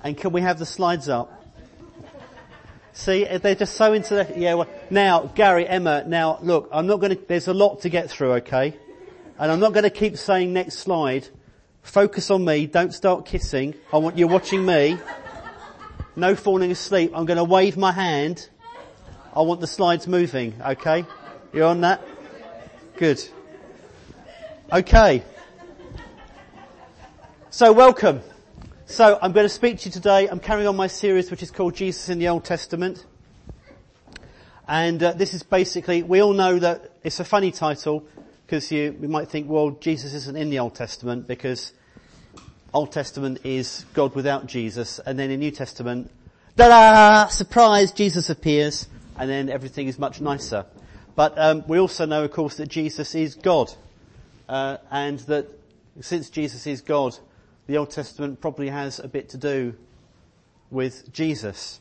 And can we have the slides up? See, they're just so into that. Yeah, well, now, Gary, Emma, now, look, there's a lot to get through, okay? And I'm not going to keep saying next slide. Focus on me. Don't start kissing. I want you watching me. No falling asleep. I'm going to wave my hand. I want the slides moving, okay? You're on that? Good. Okay. So welcome. So I'm going to speak to you today. I'm carrying on my series which is called Jesus in the Old Testament. And this is basically, we all know that it's a funny title because we might think, well, Jesus isn't in the Old Testament because Old Testament is God without Jesus. And then in New Testament, ta-da! Surprise, Jesus appears. And then everything is much nicer. But we also know, of course, that Jesus is God. And that since Jesus is God, the Old Testament probably has a bit to do with Jesus.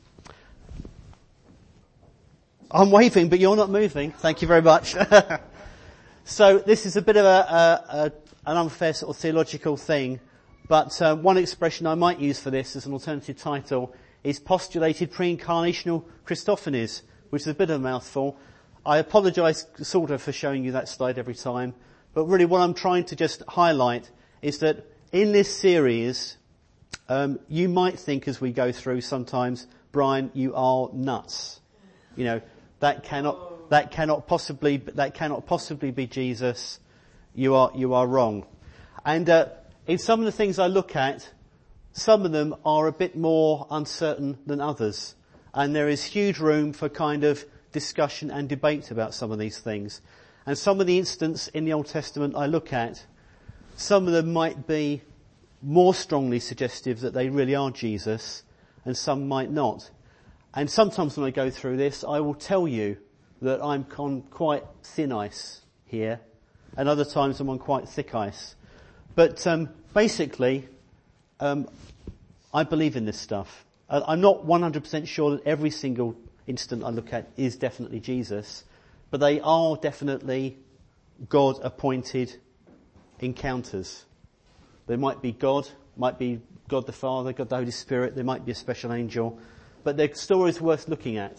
I'm waving, but you're not moving. Thank you very much. So this is a bit of an unfair sort of theological thing. But one expression I might use for this as an alternative title is postulated pre-incarnational Christophanies, which is a bit of a mouthful. I apologise sort of for showing you that slide every time. But really what I'm trying to just highlight is that in this series, you might think as we go through sometimes, Brian, you are nuts. You know, that cannot possibly be Jesus. You are wrong. And in some of the things I look at, some of them are a bit more uncertain than others. And there is huge room for kind of discussion and debate about some of these things. And some of the instances in the Old Testament I look at, some of them might be more strongly suggestive that they really are Jesus, and some might not. And sometimes when I go through this, I will tell you that I'm on quite thin ice here, and other times I'm on quite thick ice. But basically, I believe in this stuff. I'm not 100% sure that every single instant I look at is definitely Jesus, but they are definitely God-appointed encounters. There might be God the Father, God the Holy Spirit, there might be a special angel, but they're stories worth looking at.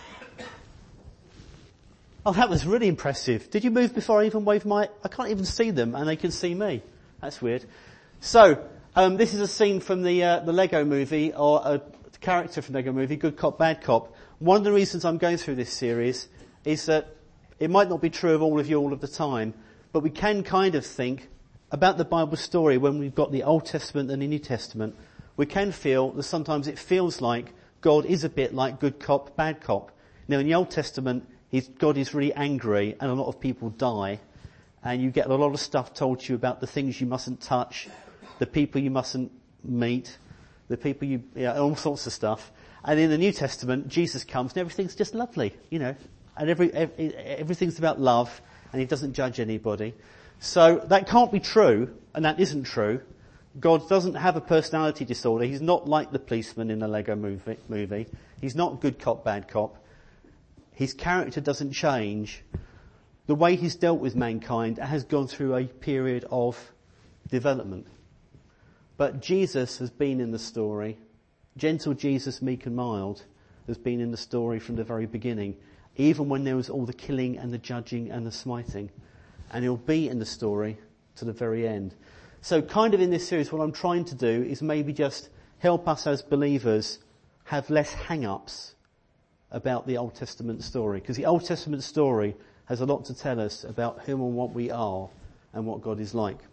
Oh, that was really impressive. Did you move before I even waved I can't even see them and they can see me. That's weird. So, this is a scene from the Lego movie, or a character from the Lego movie, Good Cop, Bad Cop. One of the reasons I'm going through this series is that it might not be true of all of you all of the time, but we can kind of think about the Bible story when we've got the Old Testament and the New Testament. We can feel that sometimes it feels like God is a bit like good cop, bad cop. Now in the Old Testament, God is really angry and a lot of people die. And you get a lot of stuff told to you about the things you mustn't touch, the people you mustn't meet, the people all sorts of stuff. And in the New Testament, Jesus comes and everything's just lovely, you know. And everything's about love and he doesn't judge anybody. So that can't be true, and that isn't true. God doesn't have a personality disorder. He's not like the policeman in the Lego movie. He's not good cop, bad cop. His character doesn't change. The way he's dealt with mankind has gone through a period of development. But Jesus has been in the story. Gentle Jesus, meek and mild, has been in the story from the very beginning, even when there was all the killing and the judging and the smiting. And he'll be in the story to the very end. So kind of in this series, what I'm trying to do is maybe just help us as believers have less hang-ups about the Old Testament story. Because the Old Testament story has a lot to tell us about whom and what we are and what God is like.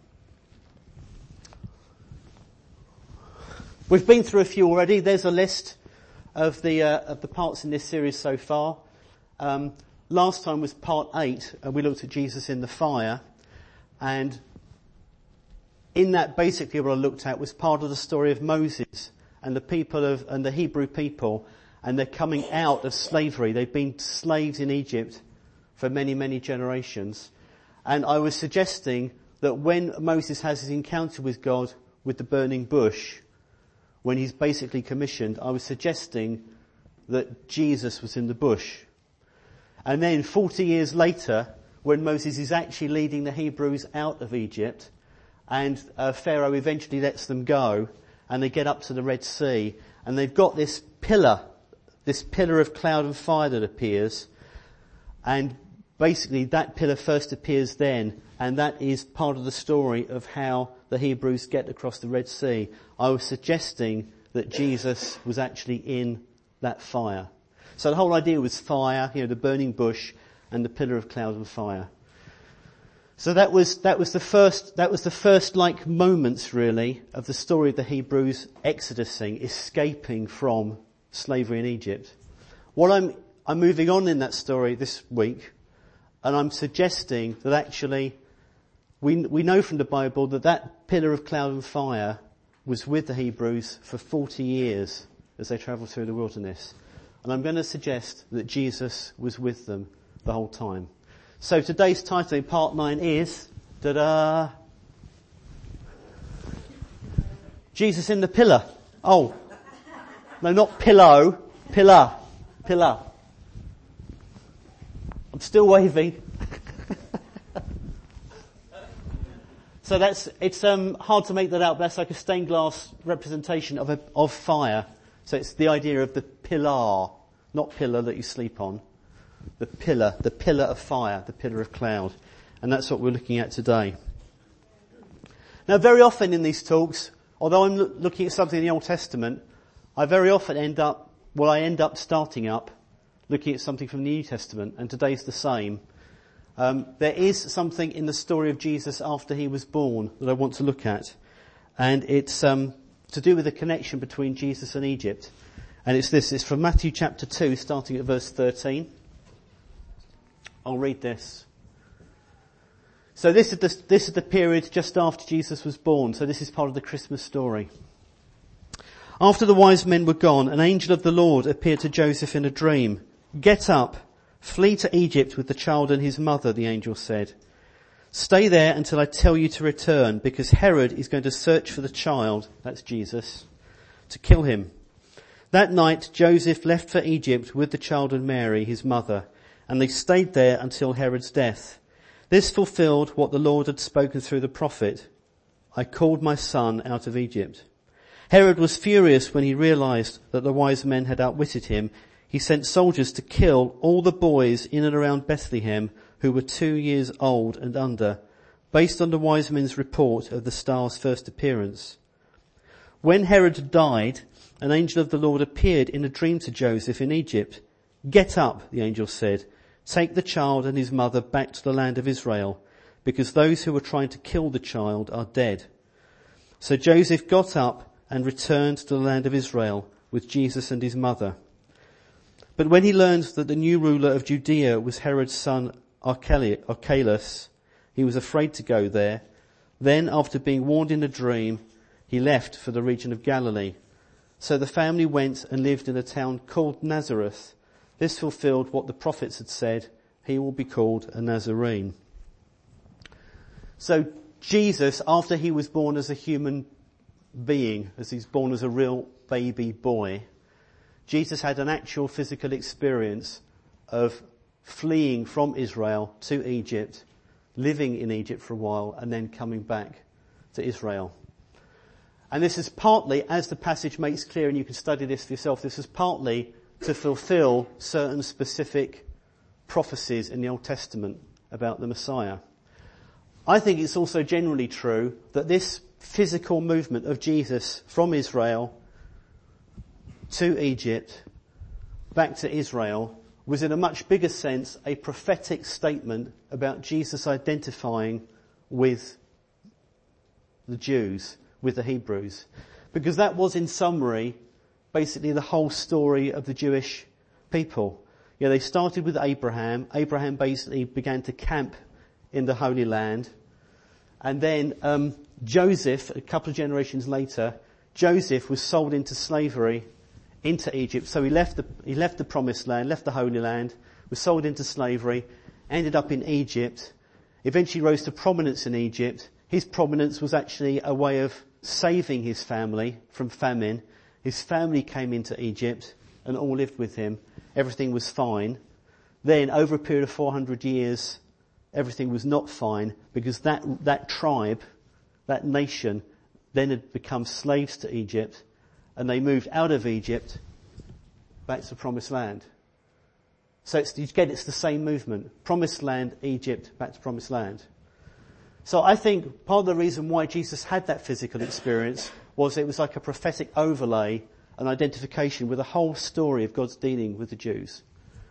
We've been through a few already. There's a list of the parts in this series so far. Last time was part 8, and we looked at Jesus in the fire. And in that, basically what I looked at was part of the story of Moses and the Hebrew people, and they're coming out of slavery. They've been slaves in Egypt for many, many generations. And I was suggesting that when Moses has his encounter with God with the burning bush, when he's basically commissioned, I was suggesting that Jesus was in the bush. And then 40 years later, when Moses is actually leading the Hebrews out of Egypt, and Pharaoh eventually lets them go, and they get up to the Red Sea, and they've got this pillar of cloud and fire that appears, and basically that pillar first appears then, and that is part of the story of how the Hebrews get across the Red Sea. I was suggesting that Jesus was actually in that fire. So the whole idea was fire, the burning bush and the pillar of cloud and fire. So that was the first like moments really of the story of the Hebrews exodusing, escaping from slavery in Egypt. What I'm moving on in that story this week, and I'm suggesting that actually we know from the Bible that pillar of cloud and fire was with the Hebrews for 40 years as they travelled through the wilderness. And I'm going to suggest that Jesus was with them the whole time. So today's title in part 9 is, Jesus in the pillar. Oh, no, not pillow, pillar. I'm still waving. So it's hard to make that out, but that's like a stained glass representation of fire. So it's the idea of the pillar, not pillar that you sleep on. The pillar of fire, the pillar of cloud. And that's what we're looking at today. Now very often in these talks, although I'm looking at something in the Old Testament, I very often end up starting up looking at something from the New Testament, and today's the same. There is something in the story of Jesus after he was born that I want to look at. And it's to do with the connection between Jesus and Egypt. And it's from Matthew chapter 2, starting at verse 13. I'll read this. So this is the period just after Jesus was born. So this is part of the Christmas story. After the wise men were gone, an angel of the Lord appeared to Joseph in a dream. "Get up, flee to Egypt with the child and his mother," the angel said. "Stay there until I tell you to return, because Herod is going to search for the child," that's Jesus, "to kill him." That night Joseph left for Egypt with the child and Mary, his mother, and they stayed there until Herod's death. This fulfilled what the Lord had spoken through the prophet, "I called my son out of Egypt." Herod was furious when he realized that the wise men had outwitted him. He sent soldiers to kill all the boys in and around Bethlehem who were 2 years old and under, based on the wise men's report of the star's first appearance. When Herod died, an angel of the Lord appeared in a dream to Joseph in Egypt. "Get up," the angel said. "Take the child and his mother back to the land of Israel, because those who were trying to kill the child are dead." So Joseph got up and returned to the land of Israel with Jesus and his mother. But when he learned that the new ruler of Judea was Herod's son Archelaus, he was afraid to go there. Then, after being warned in a dream, he left for the region of Galilee. So the family went and lived in a town called Nazareth. This fulfilled what the prophets had said, "He will be called a Nazarene." So Jesus, after he was born as a human being, as he's born as a real baby boy, Jesus had an actual physical experience of fleeing from Israel to Egypt, living in Egypt for a while, and then coming back to Israel. And this is partly, as the passage makes clear, and you can study this for yourself, this is partly to fulfill certain specific prophecies in the Old Testament about the Messiah. I think it's also generally true that this physical movement of Jesus from Israel to Egypt, back to Israel, was in a much bigger sense a prophetic statement about Jesus identifying with the Jews, with the Hebrews. Because that was, in summary, basically the whole story of the Jewish people. They started with Abraham. Abraham basically began to camp in the Holy Land. And then Joseph, a couple of generations later, Joseph was sold into slavery into Egypt. So he left the Promised Land, left the Holy Land, was sold into slavery, ended up in Egypt, eventually rose to prominence in Egypt. His prominence was actually a way of saving his family from famine. His family came into Egypt and all lived with him. Everything was fine. Then, over a period of 400 years, everything was not fine because that tribe, that nation, then had become slaves to Egypt, and they moved out of Egypt back to the Promised Land. So it's the same movement. Promised Land, Egypt, back to Promised Land. So I think part of the reason why Jesus had that physical experience was it was like a prophetic overlay, an identification with the whole story of God's dealing with the Jews.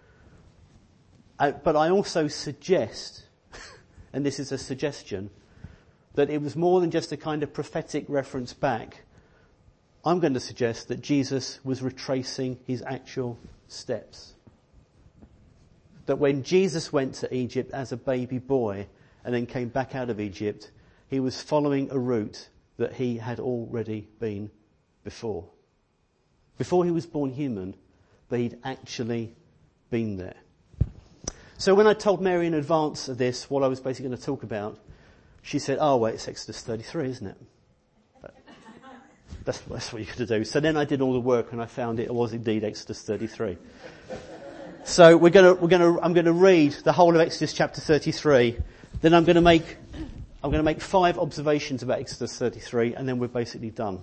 But I also suggest, and this is a suggestion, that it was more than just a kind of prophetic reference back. I'm going to suggest that Jesus was retracing his actual steps. That when Jesus went to Egypt as a baby boy and then came back out of Egypt, he was following a route that he had already been before. Before he was born human, but he'd actually been there. So when I told Mary in advance of this what I was basically going to talk about, she said, oh wait, it's Exodus 33, isn't it? But that's what you're going to do. So then I did all the work and I found it was indeed Exodus 33. So I'm going to read the whole of Exodus chapter 33. Then I'm going to make 5 observations about Exodus 33 and then we're basically done.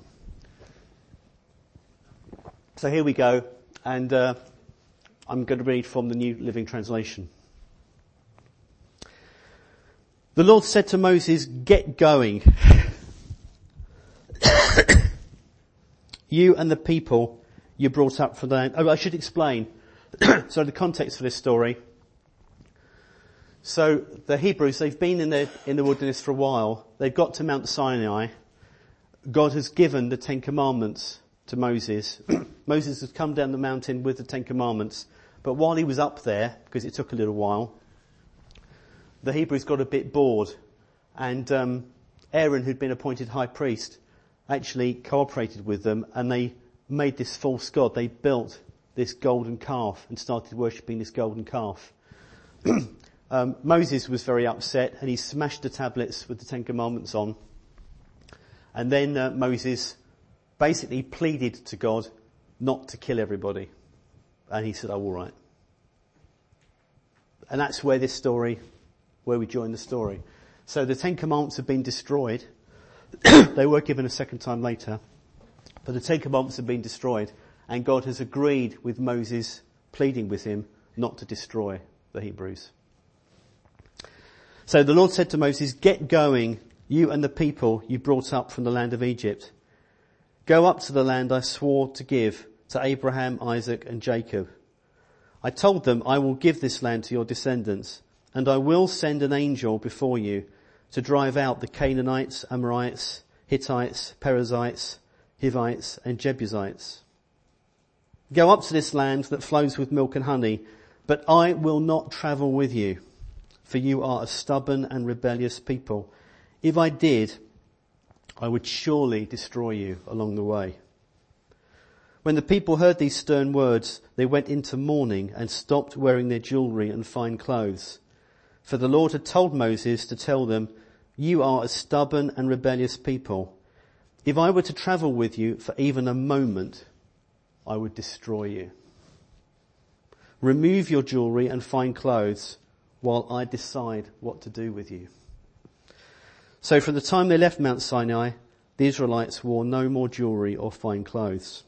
So here we go, and I'm going to read from the New Living Translation. The Lord said to Moses, get going. You and the people you brought up from the land. Oh, I should explain. So the context for this story. So the Hebrews, they've been in the wilderness for a while. They've got to Mount Sinai. God has given the 10 Commandments to Moses. Moses has come down the mountain with the 10 Commandments. But while he was up there, because it took a little while, the Hebrews got a bit bored. And Aaron, who'd been appointed high priest, actually cooperated with them and they made this false god. They built this golden calf and started worshipping this golden calf. Moses was very upset and he smashed the tablets with the 10 Commandments on. And then Moses basically pleaded to God not to kill everybody. And he said, oh, all right. And that's where we join the story. So the 10 Commandments have been destroyed. They were given a second time later. But the 10 Commandments have been destroyed. And God has agreed with Moses, pleading with him not to destroy the Hebrews. So the Lord said to Moses, get going, you and the people you brought up from the land of Egypt. Go up to the land I swore to give to Abraham, Isaac and Jacob. I told them I will give this land to your descendants, and I will send an angel before you to drive out the Canaanites, Amorites, Hittites, Perizzites, Hivites and Jebusites. Go up to this land that flows with milk and honey, but I will not travel with you, for you are a stubborn and rebellious people. If I did, I would surely destroy you along the way. When the people heard these stern words, they went into mourning and stopped wearing their jewelry and fine clothes. For the Lord had told Moses to tell them, you are a stubborn and rebellious people. If I were to travel with you for even a moment, I would destroy you. Remove your jewelry and fine clothes while I decide what to do with you. So from the time they left Mount Sinai, the Israelites wore no more jewelry or fine clothes.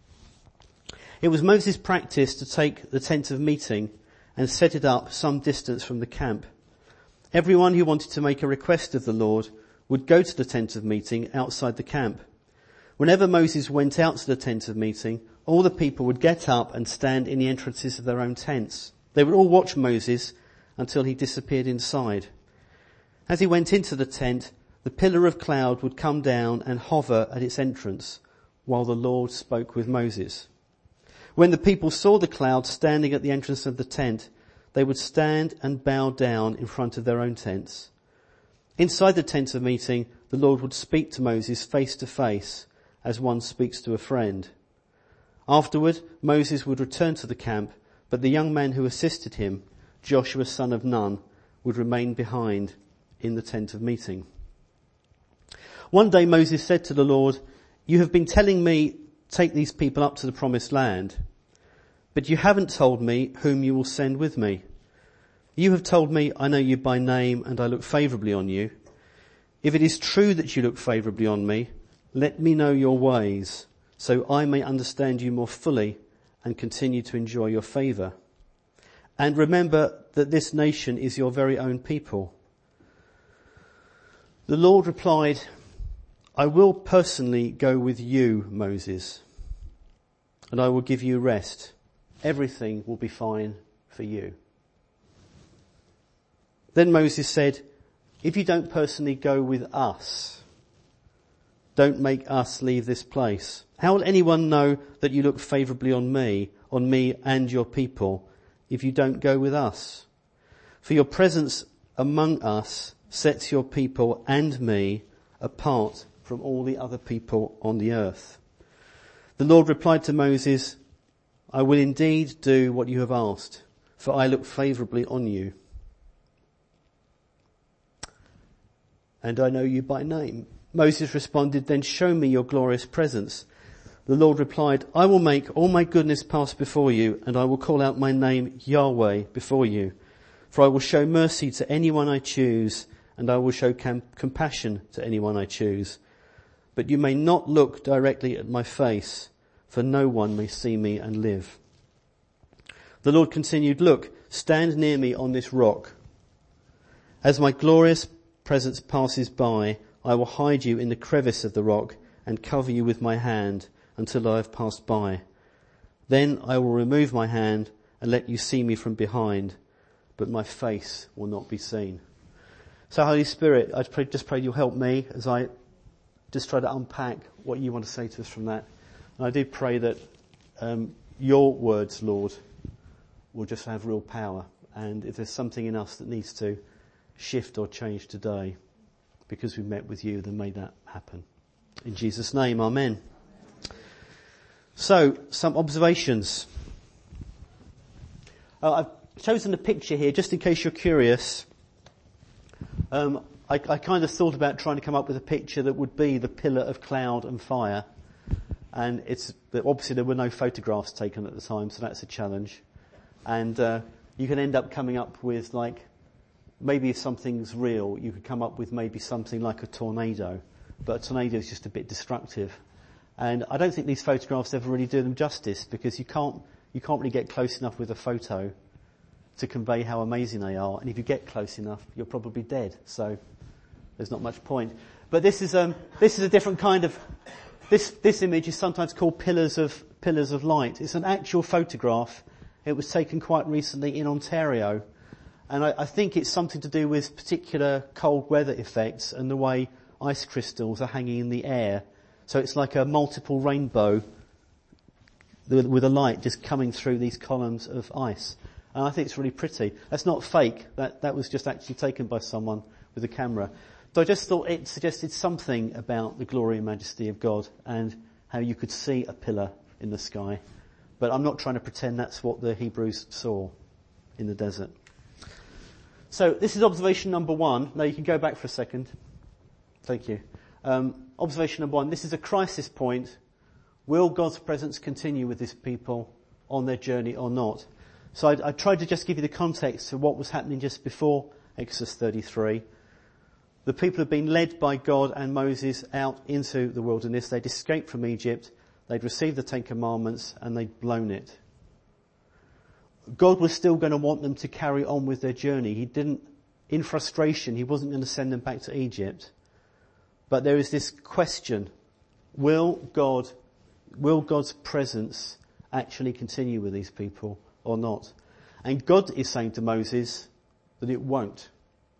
It was Moses' practice to take the tent of meeting and set it up some distance from the camp. Everyone who wanted to make a request of the Lord would go to the tent of meeting outside the camp. Whenever Moses went out to the tent of meeting, all the people would get up and stand in the entrances of their own tents. They would all watch Moses until he disappeared inside. As he went into the tent, the pillar of cloud would come down and hover at its entrance while the Lord spoke with Moses. When the people saw the cloud standing at the entrance of the tent, they would stand and bow down in front of their own tents. Inside the tent of meeting, the Lord would speak to Moses face to face as one speaks to a friend. Afterward, Moses would return to the camp, but the young man who assisted him, Joshua son of Nun, would remain behind in the tent of meeting. One day Moses said to the Lord, you have been telling me, take these people up to the promised land, but you haven't told me whom you will send with me. You have told me, I know you by name and I look favourably on you. If it is true that you look favourably on me, Let me know your ways, so I may understand you more fully and continue to enjoy your favour. And remember that this nation is your very own people." The Lord replied, "I will personally go with you, Moses, and I will give you rest. Everything will be fine for you." Then Moses said, "If you don't personally go with us, don't make us leave this place. How will anyone know that you look favourably on me and your people, if you don't go with us? For your presence among us sets your people and me apart from all the other people on the earth." The Lord replied to Moses, "I will indeed do what you have asked, for I look favourably on you, and I know you by name." Moses responded, "Then show me your glorious presence." The Lord replied, "I will make all my goodness pass before you, and I will call out my name Yahweh before you. For I will show mercy to anyone I choose, and I will show compassion to anyone I choose. But you may not look directly at my face, for no one may see me and live." The Lord continued, "Look, stand near me on this rock. As my glorious presence passes by, I will hide you in the crevice of the rock and cover you with my hand until I have passed by. Then I will remove my hand and let you see me from behind, but my face will not be seen." So Holy Spirit, I just pray you'll help me as I just try to unpack what you want to say to us from that. And I do pray that your words, Lord, will just have real power. And if there's something in us that needs to shift or change today because we've met with you, then may that happen. In Jesus' name, amen. So, some observations. I've chosen a picture here just in case you're curious. I kind of thought about trying to come up with a picture that would be the pillar of cloud and fire. And obviously there were no photographs taken at the time, so that's a challenge. And you can end up coming up with, like, maybe if something's real, you could come up with maybe something like a tornado. But a tornado is just a bit destructive. And I don't think these photographs ever really do them justice, because you can't really get close enough with a photo to convey how amazing they are. And if you get close enough, you're probably dead. So there's not much point. But this is a different kind of, this image is sometimes called pillars of light. It's an actual photograph. It was taken quite recently in Ontario. And I think it's something to do with particular cold weather effects and the way ice crystals are hanging in the air. So it's like a multiple rainbow with a light just coming through these columns of ice. And I think it's really pretty. That's not fake. That was just actually taken by someone with a camera. So I just thought it suggested something about the glory and majesty of God and how you could see a pillar in the sky. But I'm not trying to pretend that's what the Hebrews saw in the desert. So this is observation number 1. Now you can go back for a second. Thank you. Observation number 1. This is a crisis point. Will God's presence continue with this people on their journey or not? So I tried to just give you the context of what was happening just before Exodus 33. The people had been led by God and Moses out into the wilderness. They'd escaped from Egypt. They'd received the 10 Commandments and they'd blown it. God was still going to want them to carry on with their journey. In frustration, he wasn't going to send them back to Egypt. But there is this question, will God's presence actually continue with these people or not? And God is saying to Moses that it won't.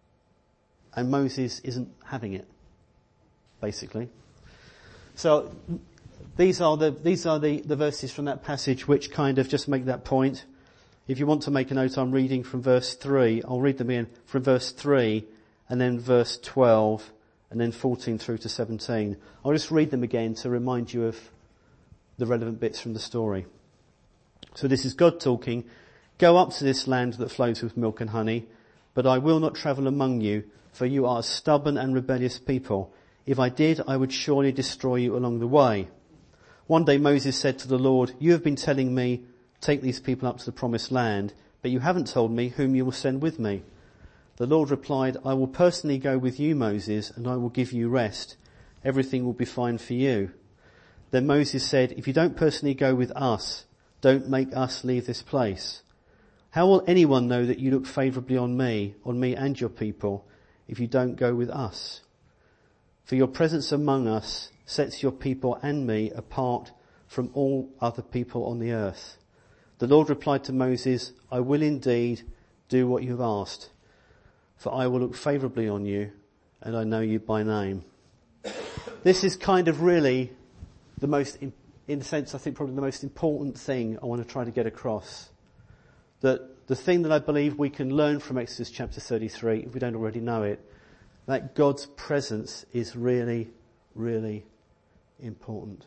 And Moses isn't having it, basically. So these are the verses from that passage which kind of just make that point. If you want to make a note, I'm reading from verse 3. I'll read them in from verse 3 and then verse 12 and then 14 through to 17. I'll just read them again to remind you of the relevant bits from the story. So this is God talking. Go up to this land that flows with milk and honey, but I will not travel among you, for you are a stubborn and rebellious people. If I did, I would surely destroy you along the way. One day Moses said to the Lord, you have been telling me, take these people up to the promised land, but you haven't told me whom you will send with me. The Lord replied, I will personally go with you, Moses, and I will give you rest. everything will be fine for you. Then Moses said, if you don't personally go with us, don't make us leave this place. How will anyone know that you look favourably on me and your people, if you don't go with us? For your presence among us sets your people and me apart from all other people on the earth. The Lord replied to Moses, I will indeed do what you have asked, for I will look favourably on you, and I know you by name. This is kind of really the most, in a sense, I think probably the most important thing I want to try to get across. That the thing that I believe we can learn from Exodus chapter 33, if we don't already know it, that God's presence is really, really important.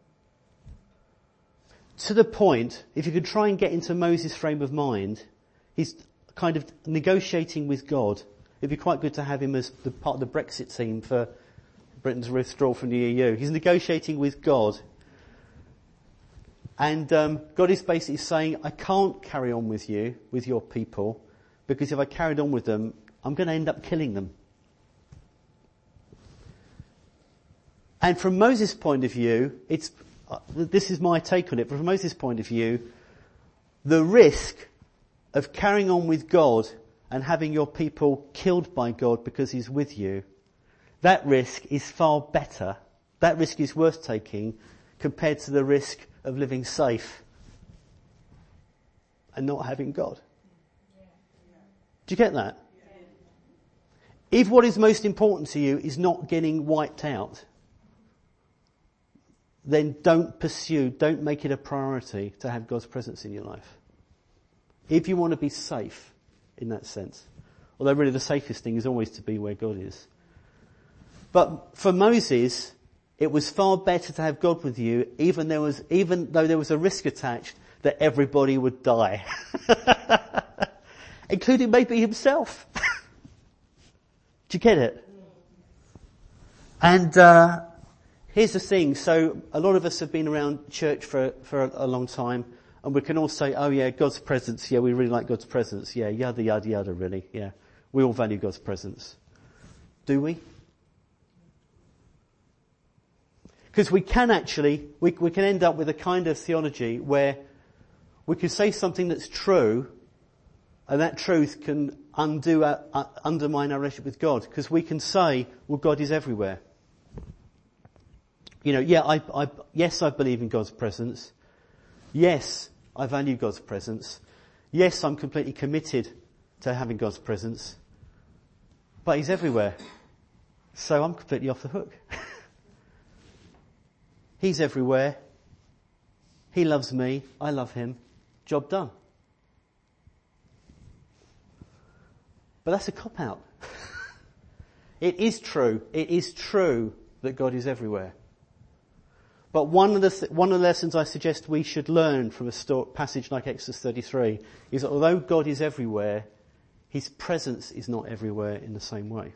To the point, if you could try and get into Moses' frame of mind, he's kind of negotiating with God. It'd be quite good to have him as the part of the Brexit team for Britain's withdrawal from the EU. He's negotiating with God. And God is basically saying, I can't carry on with you, with your people, because if I carried on with them, I'm going to end up killing them. And from Moses' point of view, this is my take on it, but from Moses' point of view, the risk of carrying on with God and having your people killed by God because he's with you, that risk is far better. That risk is worth taking compared to the risk of living safe and not having God. Do you get that? If what is most important to you is not getting wiped out, then don't make it a priority to have God's presence in your life. If you want to be safe in that sense. Although really the safest thing is always to be where God is. But for Moses, it was far better to have God with you, even though there was a risk attached that everybody would die. Including maybe himself. Do you get it? And here's the thing. So a lot of us have been around church for a long time, and we can all say, oh yeah, God's presence. Yeah, we really like God's presence. Yeah, yada, yada, yada, really. Yeah. We all value God's presence. Do we? Because we can actually, we can end up with a kind of theology where we can say something that's true, and that truth can undermine our relationship with God. Because we can say, well, God is everywhere. You know, yeah, yes, I believe in God's presence. Yes, I value God's presence. Yes, I'm completely committed to having God's presence. But he's everywhere. So I'm completely off the hook. He's everywhere. He loves me. I love him. Job done. But that's a cop-out. It is true. It is true that God is everywhere. But one of the lessons I suggest we should learn from a passage like Exodus 33 is that although God is everywhere, his presence is not everywhere in the same way.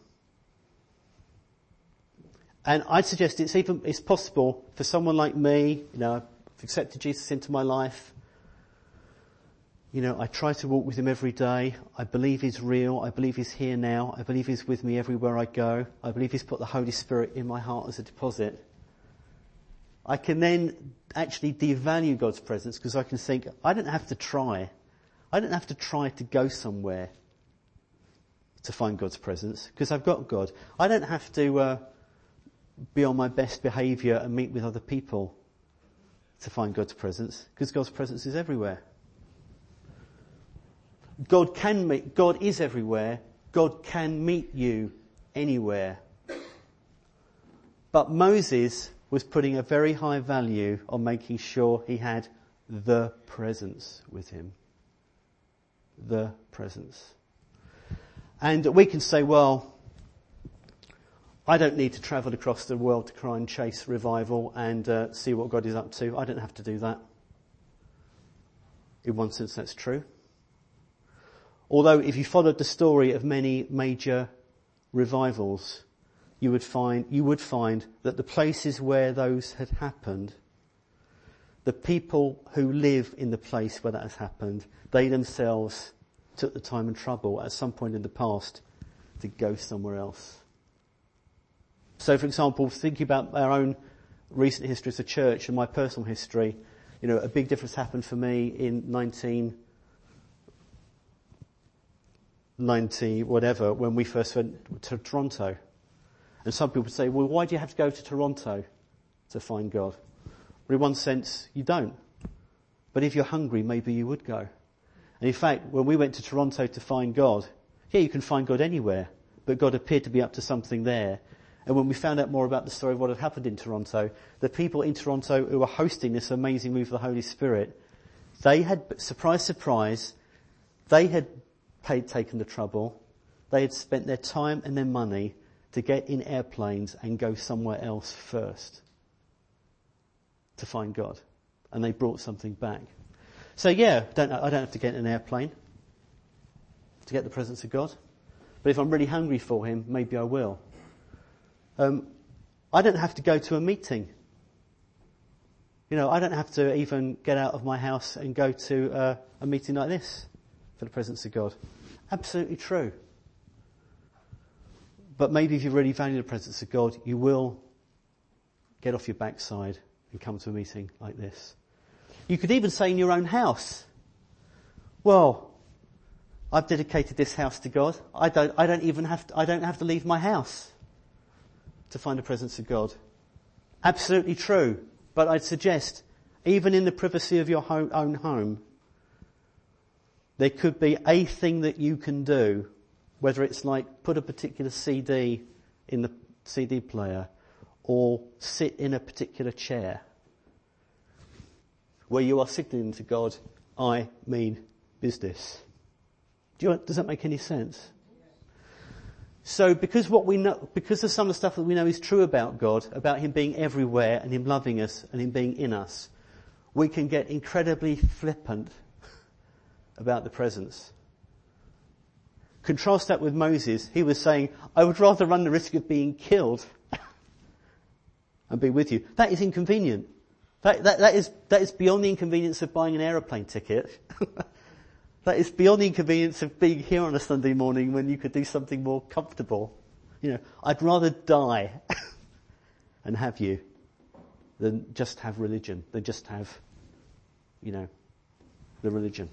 And I'd suggest it's possible for someone like me, you know, I've accepted Jesus into my life. You know, I try to walk with him every day. I believe he's real. I believe he's here now. I believe he's with me everywhere I go. I believe he's put the Holy Spirit in my heart as a deposit. I can then actually devalue God's presence because I can think, I don't have to try. I don't have to try to go somewhere to find God's presence because I've got God. I don't have to be on my best behaviour and meet with other people to find God's presence because God's presence is everywhere. God is everywhere. God can meet you anywhere. But Moses was putting a very high value on making sure he had the presence with him. The presence. And we can say, well, I don't need to travel across the world to try and chase revival and see what God is up to. I don't have to do that. In one sense, that's true. Although if you followed the story of many major revivals, you would find that the places where those had happened, the people who live in the place where that has happened, they themselves took the time and trouble at some point in the past to go somewhere else. So, for example, thinking about our own recent history as a church and my personal history, a big difference happened for me in 1990, whatever, when we first went to Toronto. And some people would say, well, why do you have to go to Toronto to find God? Well, in one sense, you don't. But if you're hungry, maybe you would go. And in fact, when we went to Toronto to find God, you can find God anywhere, but God appeared to be up to something there. And when we found out more about the story of what had happened in Toronto, the people in Toronto who were hosting this amazing move of the Holy Spirit, they had, surprise, surprise, they had taken the trouble, they had spent their time and their money to get in airplanes and go somewhere else first to find God. And they brought something back. So I don't have to get in an airplane to get the presence of God. But if I'm really hungry for Him, maybe I will. I don't have to go to a meeting. I don't have to even get out of my house and go to a meeting like this for the presence of God. Absolutely true. But maybe if you really value the presence of God, you will get off your backside and come to a meeting like this. You could even say in your own house, well, I've dedicated this house to God. I don't have to leave my house to find the presence of God. Absolutely true. But I'd suggest, even in the privacy of your own home, there could be a thing that you can do, whether it's like put a particular CD in the CD player or sit in a particular chair where you are signaling to God, I mean business. Does that make any sense? So because of some of the stuff that we know is true about God, about Him being everywhere and Him loving us and Him being in us, we can get incredibly flippant about the presence. Contrast that with Moses. He was saying, I would rather run the risk of being killed and be with you. That is inconvenient. That is beyond the inconvenience of buying an aeroplane ticket. That is beyond the inconvenience of being here on a Sunday morning when you could do something more comfortable. I'd rather die and have you than just have religion, than just have, the religion.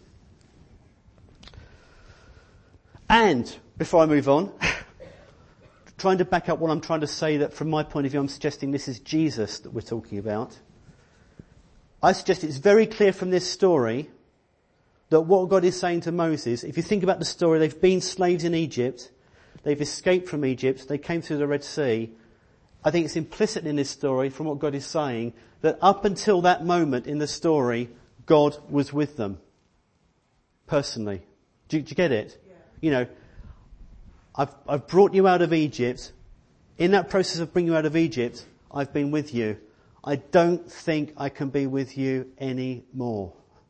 And, before I move on, trying to back up what I'm trying to say, that from my point of view I'm suggesting this is Jesus that we're talking about. I suggest it's very clear from this story that what God is saying to Moses, if you think about the story, they've been slaves in Egypt, they've escaped from Egypt, they came through the Red Sea. I think it's implicit in this story, from what God is saying, that up until that moment in the story, God was with them. Personally. Do you get it? Yeah. I've brought you out of Egypt. In that process of bringing you out of Egypt, I've been with you. I don't think I can be with you anymore.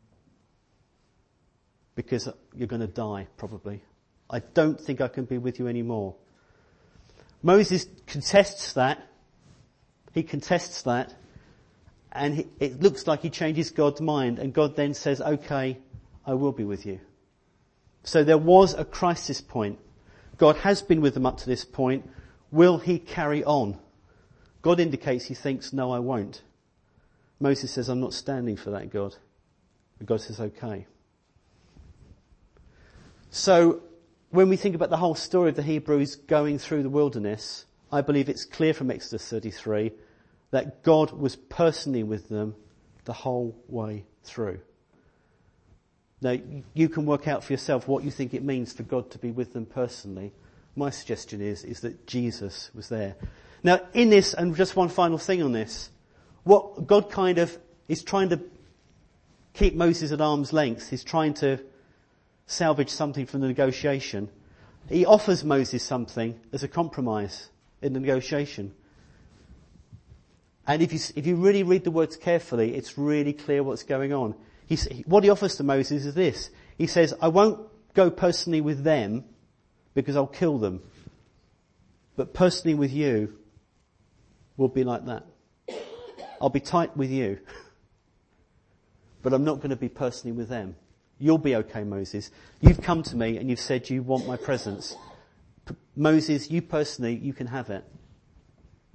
Because you're going to die, probably. I don't think I can be with you anymore. Moses contests that. He contests that. And it looks like he changes God's mind. And God then says, okay, I will be with you. So there was a crisis point. God has been with them up to this point. Will He carry on? God indicates He thinks, no, I won't. Moses says, I'm not standing for that, God. And God says, okay. So when we think about the whole story of the Hebrews going through the wilderness, I believe it's clear from Exodus 33 that God was personally with them the whole way through. Now, you can work out for yourself what you think it means for God to be with them personally. My suggestion is that Jesus was there. Now, in this, and just one final thing on this, what God kind of is trying to keep Moses at arm's length. He's trying to salvage something from the negotiation. He offers Moses something as a compromise in the negotiation. And if you really read the words carefully, it's really clear what's going on. What he offers to Moses is this. He says, I won't go personally with them because I'll kill them. But personally with you will be like that. I'll be tight with you. But I'm not going to be personally with them. You'll be okay, Moses. You've come to me and you've said you want my presence. Moses, you personally, you can have it.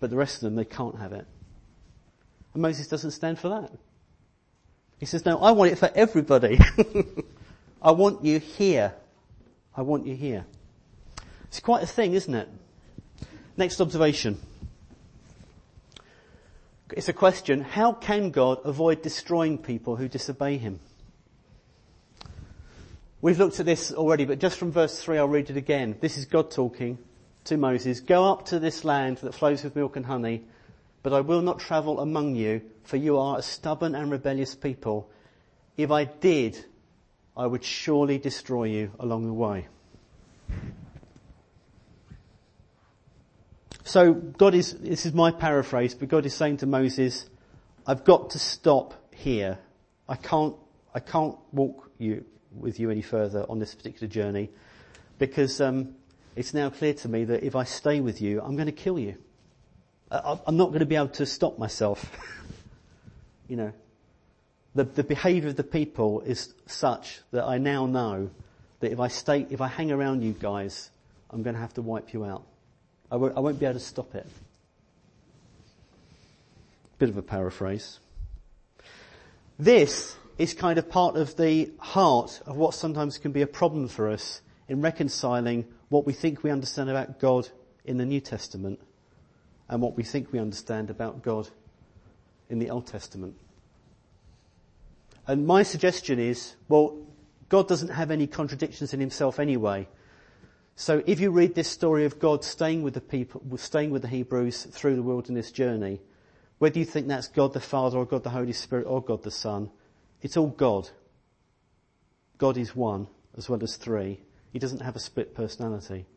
but the rest of them, they can't have it. And Moses doesn't stand for that. He says, no, I want it for everybody. I want you here. I want you here. It's quite a thing, isn't it? Next observation. It's a question. How can God avoid destroying people who disobey him? We've looked at this already, but just from verse 3, I'll read it again. This is God talking to Moses. Go up to this land that flows with milk and honey, but I will not travel among you, for you are a stubborn and rebellious people. If I did, I would surely destroy you along the way. So this is my paraphrase, but God is saying to Moses, I've got to stop here. I can't walk with you any further on this particular journey, because it's now clear to me that if I stay with you, I'm going to kill you. I'm not going to be able to stop myself. You know, the behaviour of the people is such that I now know that if I hang around you guys, I'm going to have to wipe you out. I won't be able to stop it. Bit of a paraphrase. This is kind of part of the heart of what sometimes can be a problem for us in reconciling what we think we understand about God in the New Testament and what we think we understand about God in the Old Testament. And my suggestion is, well, God doesn't have any contradictions in himself anyway. So if you read this story of God staying with the people, staying with the Hebrews through the wilderness journey, whether you think that's God the Father or God the Holy Spirit or God the Son, it's all God. God is one as well as three. He doesn't have a split personality.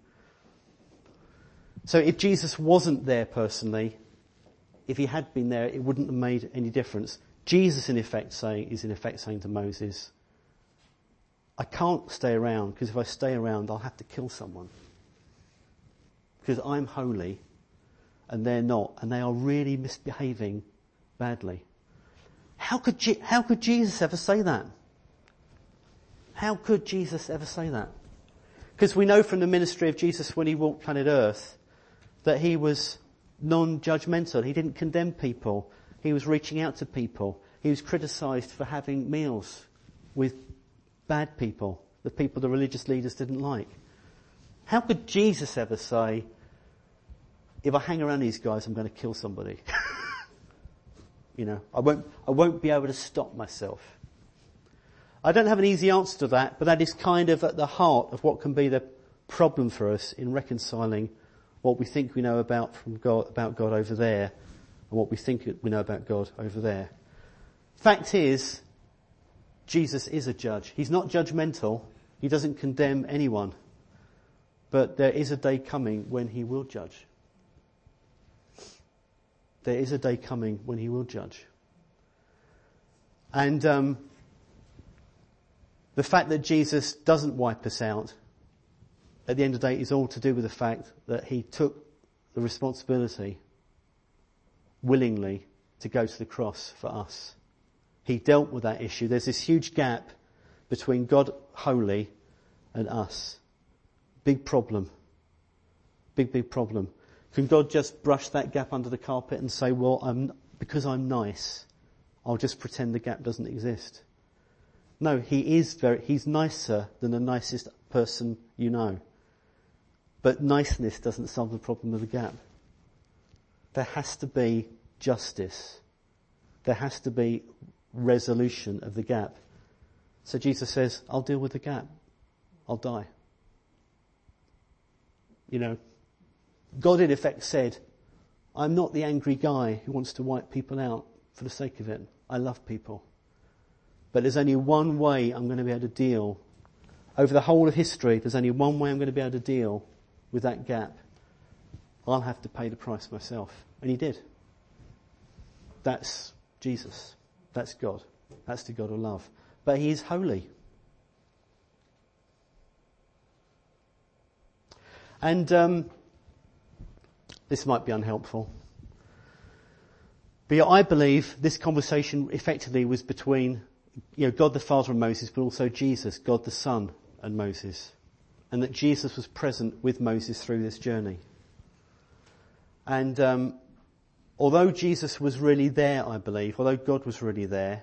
So if Jesus wasn't there personally, if he had been there, it wouldn't have made any difference. Jesus is in effect saying to Moses, I can't stay around, because if I stay around, I'll have to kill someone. Because I'm holy and they're not, and they are really misbehaving badly. How could Jesus ever say that? How could Jesus ever say that? Because we know from the ministry of Jesus when he walked planet Earth that he was non-judgmental. He didn't condemn people. He was reaching out to people. He was criticised for having meals with bad people, the people the religious leaders didn't like. How could Jesus ever say, if I hang around these guys, I'm going to kill somebody? You know, I won't be able to stop myself. I don't have an easy answer to that, but that is kind of at the heart of what can be the problem for us in reconciling what we think we know about God over there and what we think we know about God over there. Fact is, Jesus is a judge. He's not judgmental. He doesn't condemn anyone. But there is a day coming when he will judge. There is a day coming when he will judge. And the fact that Jesus doesn't wipe us out, at the end of the day, is all to do with the fact that he took the responsibility willingly to go to the cross for us. He dealt with that issue. There's this huge gap between God holy and us. Big problem. Big problem. Can God just brush that gap under the carpet and say, well, because I'm nice, I'll just pretend the gap doesn't exist? No, he's nicer than the nicest person you know. But niceness doesn't solve the problem of the gap. There has to be justice. There has to be resolution of the gap. So Jesus says, I'll deal with the gap. I'll die. You know, God in effect said, I'm not the angry guy who wants to wipe people out for the sake of it. I love people. But there's only one way I'm going to be able to deal. Over the whole of history, there's only one way I'm going to be able to deal with that gap. I'll have to pay the price myself. And he did. That's Jesus. That's God. That's the God of love. But he is holy. And this might be unhelpful. But I believe this conversation effectively was between God the Father and Moses, but also Jesus, God the Son and Moses. And that Jesus was present with Moses through this journey. And although Jesus was really there, I believe, although God was really there,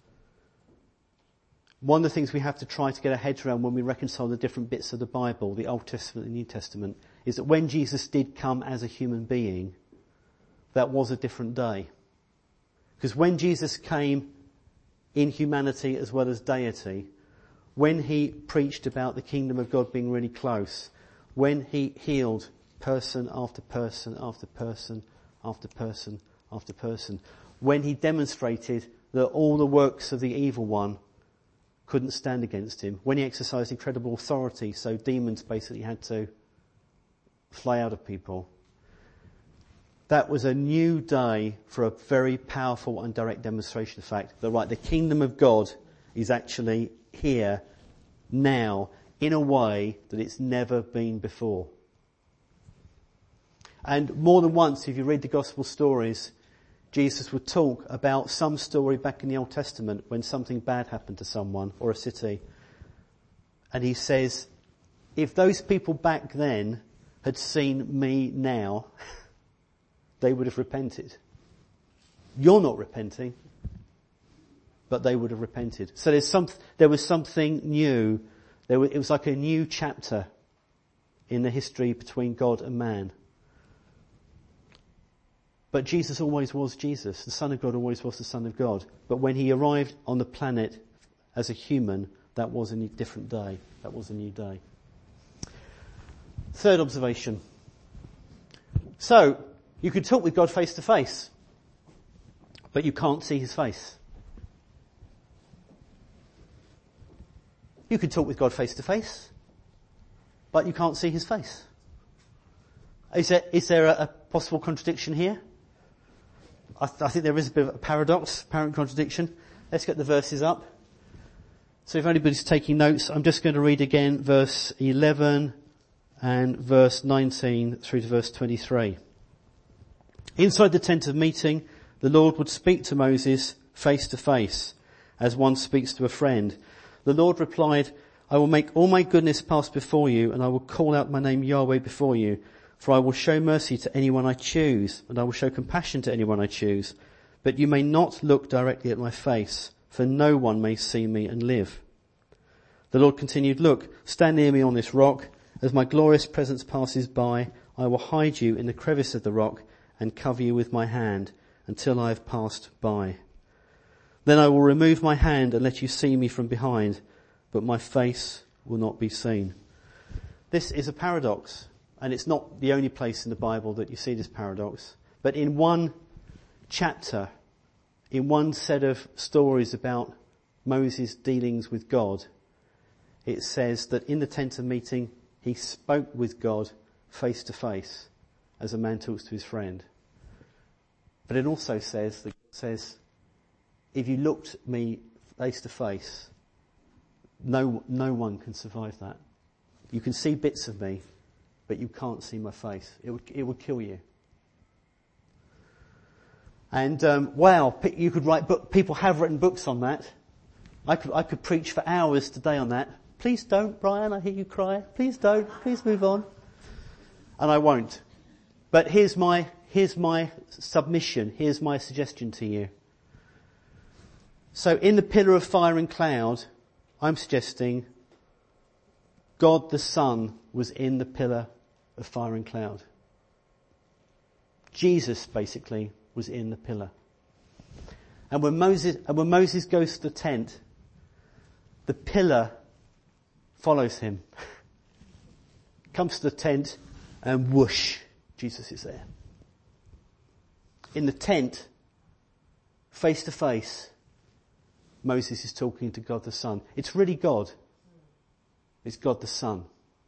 one of the things we have to try to get our heads around when we reconcile the different bits of the Bible, the Old Testament and the New Testament, is that when Jesus did come as a human being, that was a different day. Because when Jesus came in humanity as well as deity, when he preached about the kingdom of God being really close, when he healed person after person after person after person after person, when he demonstrated that all the works of the evil one couldn't stand against him, when he exercised incredible authority so demons basically had to fly out of people, that was a new day for a very powerful and direct demonstration of the fact that, right, the kingdom of God is actually here now in a way that it's never been before. And more than once, if you read the gospel stories, Jesus would talk about some story back in the Old Testament when something bad happened to someone or a city. And he says, if those people back then had seen me now, they would have repented. You're not repenting, but they would have repented. So there was something new. It was like a new chapter in the history between God and man. But Jesus always was Jesus. The Son of God always was the Son of God. But when he arrived on the planet as a human, that was a different day. That was a new day. Third observation. So, you could talk with God face to face, but you can't see his face. You could talk with God face to face, but you can't see his face. Is there a possible contradiction here? I think there is a bit of a paradox, apparent contradiction. Let's get the verses up. So if anybody's taking notes, I'm just going to read again verse 11 and verse 19 through to verse 23. Inside the tent of meeting, the Lord would speak to Moses face to face, as one speaks to a friend. The Lord replied, I will make all my goodness pass before you, and I will call out my name Yahweh before you. For I will show mercy to anyone I choose, and I will show compassion to anyone I choose. But you may not look directly at my face, for no one may see me and live. The Lord continued, look, stand near me on this rock. As my glorious presence passes by, I will hide you in the crevice of the rock and cover you with my hand until I have passed by. Then I will remove my hand and let you see me from behind, but my face will not be seen. This is a paradox. And it's not the only place in the Bible that you see this paradox. But in one chapter, in one set of stories about Moses' dealings with God, it says that in the tent of meeting, he spoke with God face to face as a man talks to his friend. But it also says, if you looked at me face to face, no one can survive that. You can see bits of me, but you can't see my face. It would kill you. And you could write book. People have written books on that. I could preach for hours today on that. Please don't, Brian. I hear you cry. Please don't. Please move on. And I won't. But here's my submission. Here's my suggestion to you. So in the pillar of fire and cloud, I'm suggesting God the Son was in the pillar of fire and cloud. Jesus basically was in the pillar. And when Moses goes to the tent, the pillar follows him. Comes to the tent and whoosh, Jesus is there. In the tent, face to face, Moses is talking to God the Son. It's really God. It's God the Son.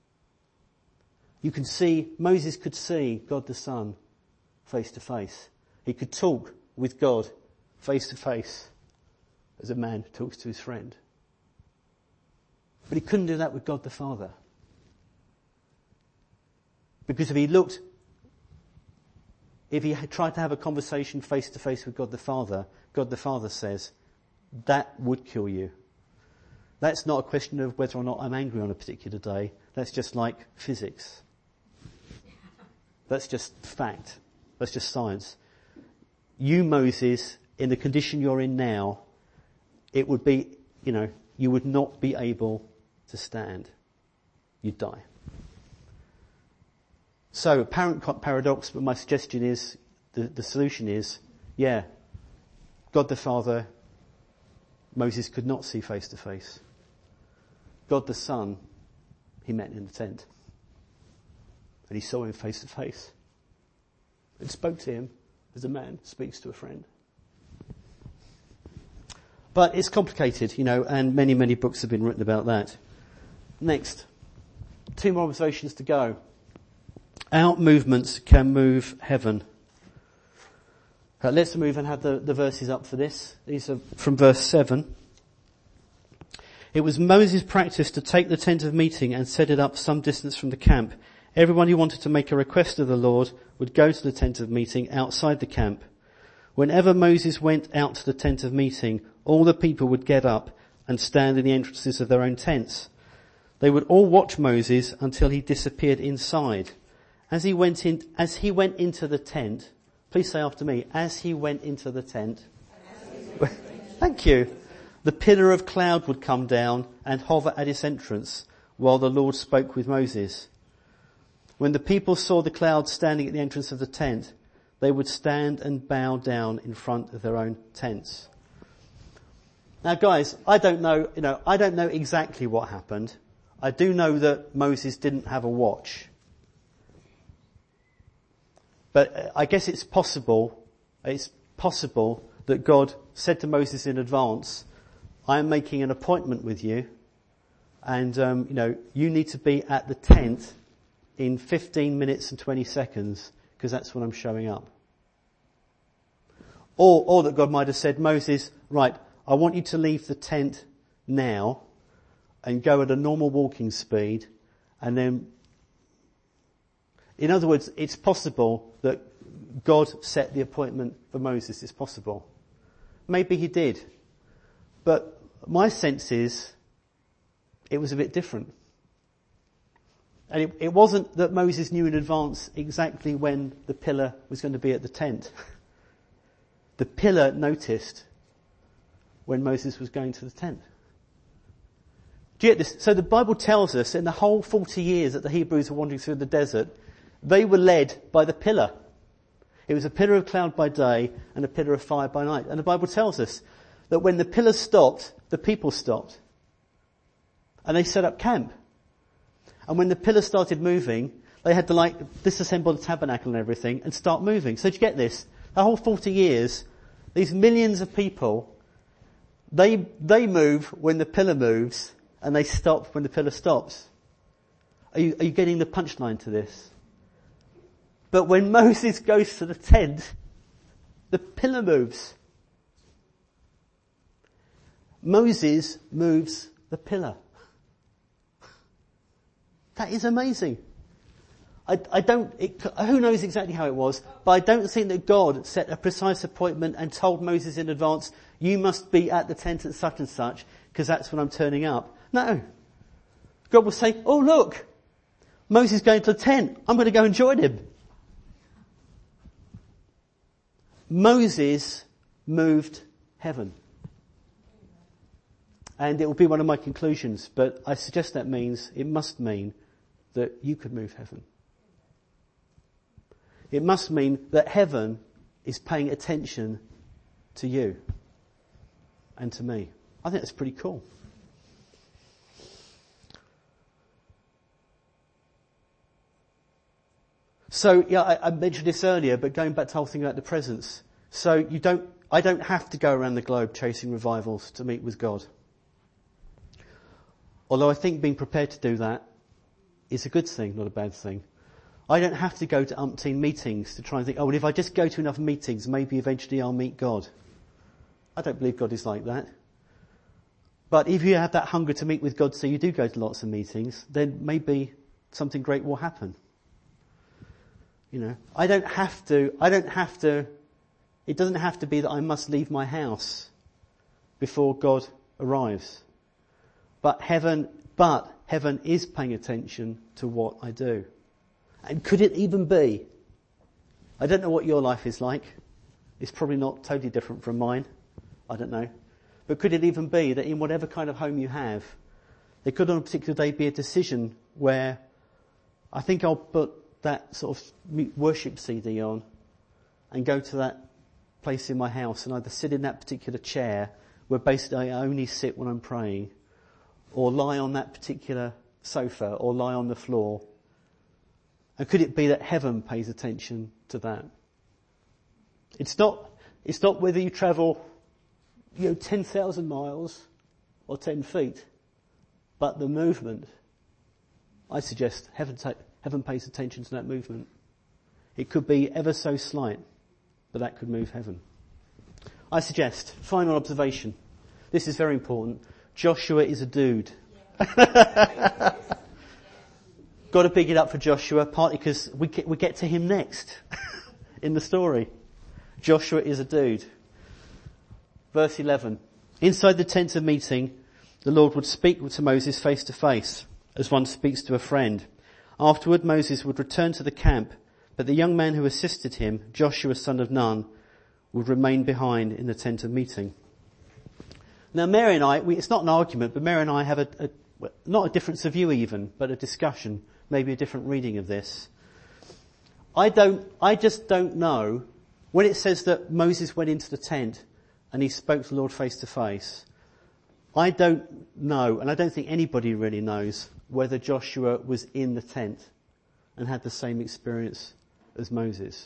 Moses could see God the Son face to face. He could talk with God face to face as a man talks to his friend. But he couldn't do that with God the Father. Because if he had tried to have a conversation face to face with God the Father says, that would kill you. That's not a question of whether or not I'm angry on a particular day. That's just like physics. That's just fact. That's just science. you, Moses, in the condition you're in now, it would be, you would not be able to stand. You'd die. So, apparent paradox, but my suggestion is, the solution is, God the Father, Moses could not see face to face. God the Son, he met in the tent. And he saw him face to face. And spoke to him as a man speaks to a friend. But it's complicated, and many, many books have been written about that. Next. 2 more observations to go. Our movements can move heaven. Let's move and have the verses up for this. These are from verse 7. It was Moses' practice to take the tent of meeting and set it up some distance from the camp. Everyone who wanted to make a request of the Lord would go to the tent of meeting outside the camp. Whenever Moses went out to the tent of meeting, all the people would get up and stand in the entrances of their own tents. They would all watch Moses until he disappeared inside. As he went into the tent, please say after me, as he went into the tent. Thank you. The pillar of cloud would come down and hover at its entrance while the Lord spoke with Moses. When the people saw the cloud standing at the entrance of the tent, they would stand and bow down in front of their own tents. Now guys, I don't know exactly what happened. I do know that Moses didn't have a watch. But I guess it's possible that God said to Moses in advance, I am making an appointment with you, and you need to be at the tent in 15 minutes and 20 seconds, because that's when I'm showing up. Or that God might have said, Moses, right, I want you to leave the tent now and go at a normal walking speed, and then, in other words, it's possible that God set the appointment for Moses. It's possible. Maybe he did. But my sense is it was a bit different. And it wasn't that Moses knew in advance exactly when the pillar was going to be at the tent. The pillar noticed when Moses was going to the tent. Do you get this? So the Bible tells us in the whole 40 years that the Hebrews were wandering through the desert, they were led by the pillar. It was a pillar of cloud by day and a pillar of fire by night. And the Bible tells us that when the pillar stopped, the people stopped. And they set up camp. And when the pillar started moving, they had to disassemble the tabernacle and everything and start moving. So do you get this? The whole 40 years, these millions of people, they move when the pillar moves and they stop when the pillar stops. Are you getting the punchline to this? But when Moses goes to the tent, the pillar moves. Moses moves the pillar. That is amazing. Who knows exactly how it was, but I don't think that God set a precise appointment and told Moses in advance, you must be at the tent at such and such, because that's when I'm turning up. No. God will say, oh look, Moses is going to the tent. I'm going to go and join him. Moses moved heaven. And it will be one of my conclusions, but I suggest it must mean that you could move heaven. It must mean that heaven is paying attention to you and to me. I think that's pretty cool. So, I mentioned this earlier, but going back to the whole thing about the presence. So I don't have to go around the globe chasing revivals to meet with God. Although I think being prepared to do that is a good thing, not a bad thing. I don't have to go to umpteen meetings to try and think, well, if I just go to enough meetings, maybe eventually I'll meet God. I don't believe God is like that. But if you have that hunger to meet with God, so you do go to lots of meetings, then maybe something great will happen. I don't have to, it doesn't have to be that I must leave my house before God arrives. But heaven is paying attention to what I do. And could it even be, I don't know what your life is like, It's probably not totally different from mine. I don't know. But could it even be that in whatever kind of home you have, there could on a particular day be a decision where I think I'll put that sort of worship CD on and go to that place in my house and either sit in that particular chair where basically I only sit when I'm praying, or lie on that particular sofa, or lie on the floor. And could it be that heaven pays attention to that? It's not whether you travel, 10,000 miles or 10 feet, but the movement. I suggest heaven pays attention to that movement. It could be ever so slight, but that could move heaven. I suggest, final observation. This is very important. Joshua is a dude. Yeah. Got to pick it up for Joshua, partly because we get to him next in the story. Joshua is a dude. Verse 11. Inside the tent of meeting, the Lord would speak to Moses face to face, as one speaks to a friend. Afterward, Moses would return to the camp, but the young man who assisted him, Joshua son of Nun, would remain behind in the tent of meeting. Now, Mary and I, it's not an argument, but Mary and I have not a difference of view even, but a discussion, maybe a different reading of this. I just don't know, when it says that Moses went into the tent and he spoke to the Lord face to face, I don't know, and I don't think anybody really knows, whether Joshua was in the tent and had the same experience as Moses.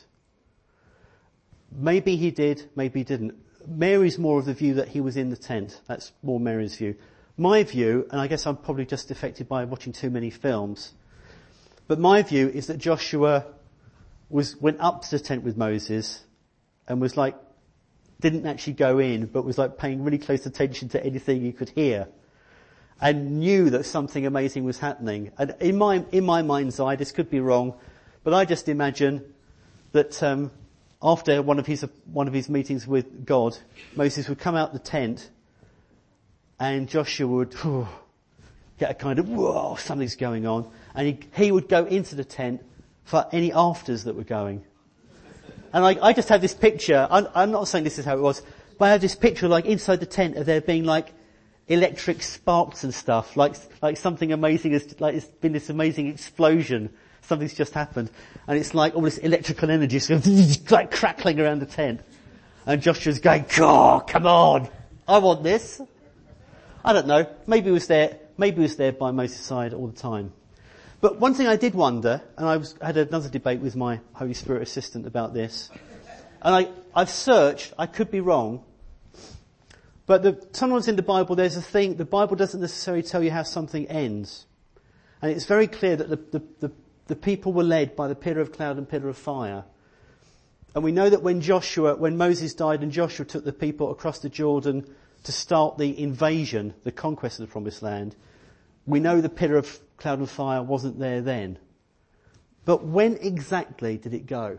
Maybe he did, maybe he didn't. Mary's more of the view that he was in the tent. That's more Mary's view. My view, and I guess I'm probably just affected by watching too many films, but my view is that Joshua went up to the tent with Moses and was didn't actually go in, but was paying really close attention to anything he could hear, and knew that something amazing was happening. And in my mind's eye, this could be wrong, but I just imagine that after one of his meetings with God, Moses would come out the tent, and Joshua would get a kind of, whoa, something's going on, and he would go into the tent for any afters that were going. And I just have this picture, I'm not saying this is how it was, but I have this picture inside the tent of there being electric sparks and stuff, like something amazing it's been this amazing explosion. Something's just happened. And it's all this electrical energy crackling around the tent. And Joshua's going, God, come on. I want this. I don't know. Maybe he was there by Moses' side all the time. But one thing I did wonder, and I had another debate with my Holy Spirit assistant about this, and I've searched, I could be wrong, but sometimes in the Bible there's a thing, the Bible doesn't necessarily tell you how something ends. And it's very clear that the people were led by the pillar of cloud and pillar of fire. And we know that when Moses died and Joshua took the people across the Jordan to start the invasion, the conquest of the promised land, we know the pillar of cloud and fire wasn't there then. But when exactly did it go?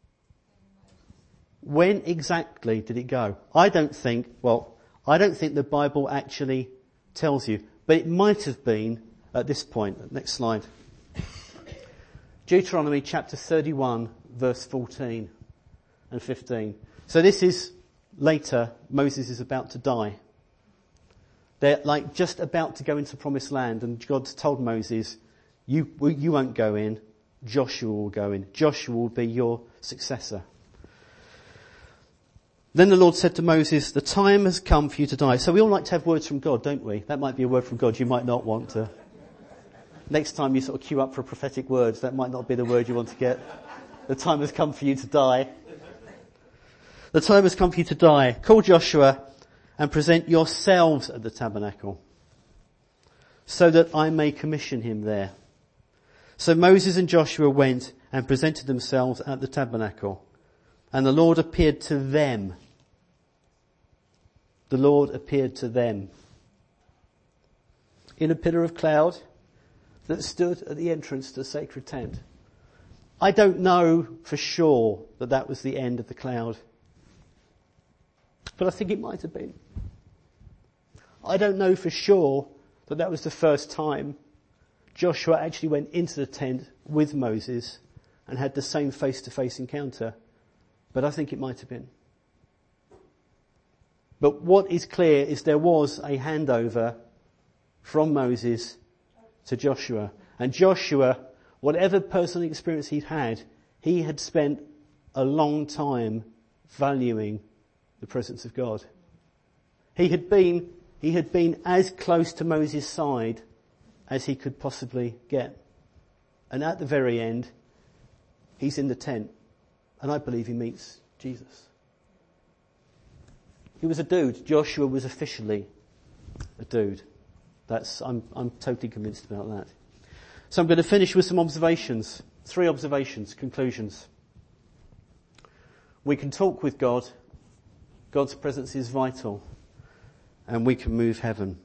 When exactly did it go? I don't think the Bible actually tells you, but it might have been at this point. Next slide. Deuteronomy chapter 31, verse 14 and 15. So this is later, Moses is about to die. They're just about to go into the promised land, and God's told Moses, you won't go in, Joshua will go in. Joshua will be your successor. Then the Lord said to Moses, the time has come for you to die. So we all like to have words from God, don't we? That might be a word from God you might not want to. Next time you sort of queue up for a prophetic word, that might not be the word you want to get. The time has come for you to die. The time has come for you to die. Call Joshua and present yourselves at the tabernacle, so that I may commission him there. So Moses and Joshua went and presented themselves at the tabernacle, and the Lord appeared to them. The Lord appeared to them in a pillar of cloud that stood at the entrance to the sacred tent. I don't know for sure that was the end of the cloud, but I think it might have been. I don't know for sure that was the first time Joshua actually went into the tent with Moses and had the same face-to-face encounter, but I think it might have been. But what is clear is there was a handover from Moses to Joshua. And Joshua, whatever personal experience he had spent a long time valuing the presence of God. He had been as close to Moses' side as he could possibly get. And at the very end, he's in the tent. And I believe he meets Jesus. He was a dude. Joshua was officially a dude. I'm totally convinced about that. So I'm going to finish with some observations. 3 observations, conclusions. We can talk with God. God's presence is vital. And we can move heaven.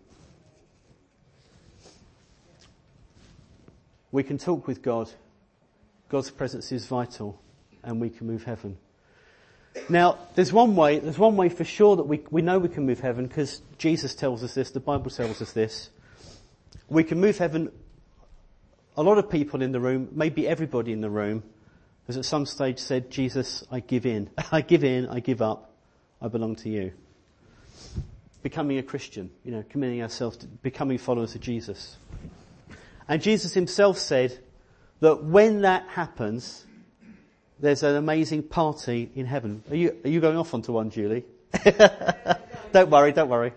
We can talk with God. God's presence is vital. And we can move heaven. Now, there's one way for sure that we know we can move heaven, because Jesus tells us this, the Bible tells us this. We can move heaven. A lot of people in the room, maybe everybody in the room, has at some stage said, Jesus, I give in. I give up. I belong to you. Becoming a Christian, committing ourselves to becoming followers of Jesus. And Jesus himself said that when that happens, there's an amazing party in heaven. Are you going off onto one, Julie? Don't worry.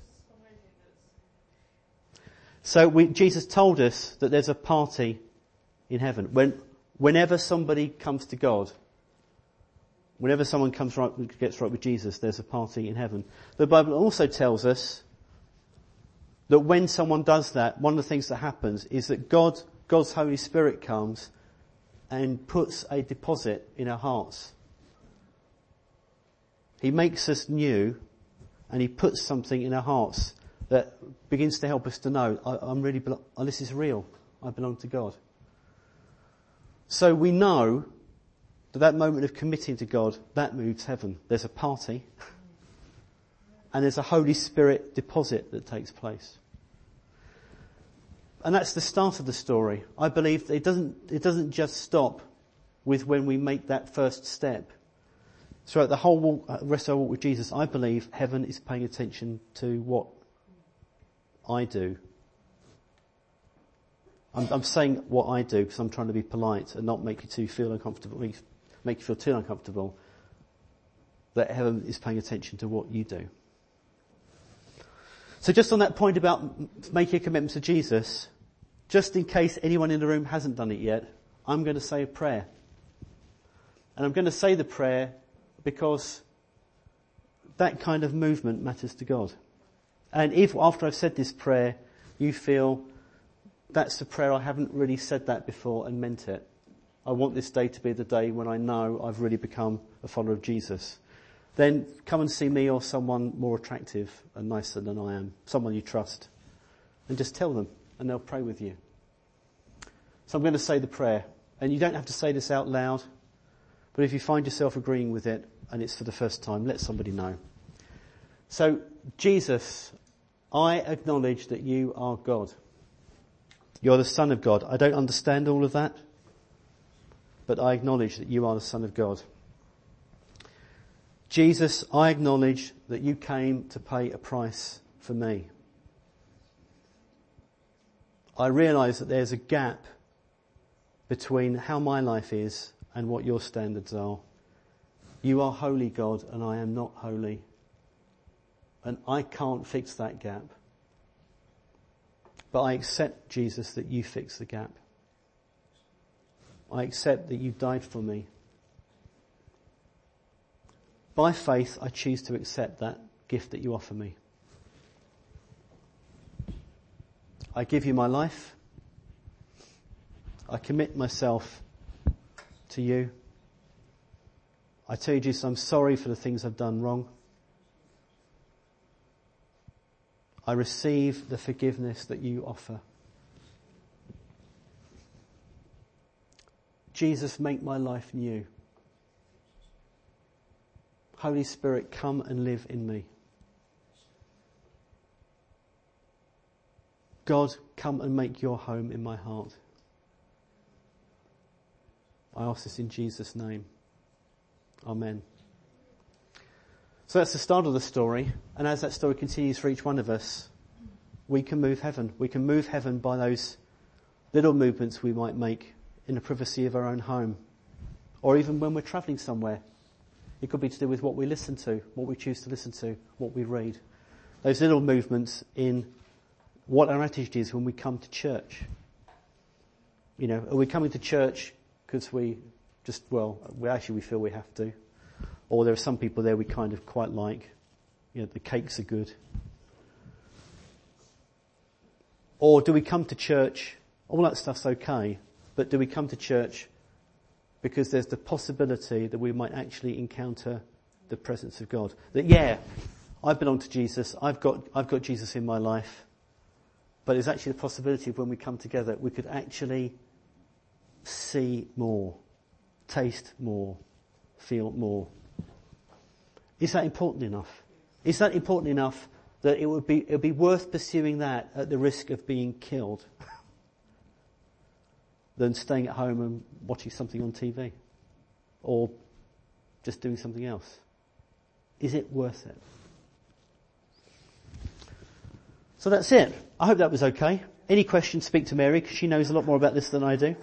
So Jesus told us that there's a party in heaven. Whenever somebody comes to God, whenever someone gets right with Jesus, there's a party in heaven. The Bible also tells us that when someone does that, one of the things that happens is that God's Holy Spirit comes and puts a deposit in our hearts. He makes us new, and he puts something in our hearts that begins to help us to know, this is real. I belong to God. So we know that moment of committing to God, that moves heaven. There's a party, and there's a Holy Spirit deposit that takes place. And that's the start of the story. I believe it doesn't just stop with when we make that first step. Throughout the whole rest of our walk with Jesus, I believe heaven is paying attention to what I do. I'm saying what I do because I'm trying to be polite and not make you feel uncomfortable, make you feel too uncomfortable. That heaven is paying attention to what you do. So just on that point about making a commitment to Jesus, just in case anyone in the room hasn't done it yet, I'm going to say a prayer. And I'm going to say the prayer because that kind of movement matters to God. And if after I've said this prayer, you feel that's a prayer, I haven't really said that before and meant it. I want this day to be the day when I know I've really become a follower of Jesus. Then come and see me or someone more attractive and nicer than I am, someone you trust, and just tell them and they'll pray with you. So I'm going to say the prayer, and you don't have to say this out loud, but if you find yourself agreeing with it and it's for the first time, let somebody know. So, Jesus, I acknowledge that you are God. You're the Son of God. I don't understand all of that, but I acknowledge that you are the Son of God. Jesus, I acknowledge that you came to pay a price for me. I realise that there's a gap between how my life is and what your standards are. You are holy, God, and I am not holy. And I can't fix that gap. But I accept, Jesus, that you fix the gap. I accept that you died for me. By faith, I choose to accept that gift that you offer me. I give you my life. I commit myself to you. I tell you, Jesus, I'm sorry for the things I've done wrong. I receive the forgiveness that you offer. Jesus, make my life new. Holy Spirit, come and live in me. God, come and make your home in my heart. I ask this in Jesus' name. Amen. So that's the start of the story, and as that story continues for each one of us, we can move heaven. We can move heaven by those little movements we might make in the privacy of our own home, or even when we're travelling somewhere. It could be to do with what we listen to, what we choose to listen to, what we read. Those little movements in what our attitude is when we come to church. You know, are we coming to church because we feel we have to? Or there are some people there we kind of quite like. You know, the cakes are good. Or do we come to church, all that stuff's okay, but do we come to church because there's the possibility that we might actually encounter the presence of God? That, yeah, I belong to Jesus, I've got Jesus in my life, but there's actually the possibility of when we come together, we could actually see more, taste more, feel more. Is that important enough? Is that important enough that it would be worth pursuing that at the risk of being killed than staying at home and watching something on TV or just doing something else? Is it worth it? So that's it. I hope that was okay. Any questions, speak to Mary, because she knows a lot more about this than I do.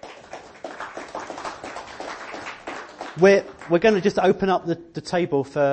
We're going to just open up the table for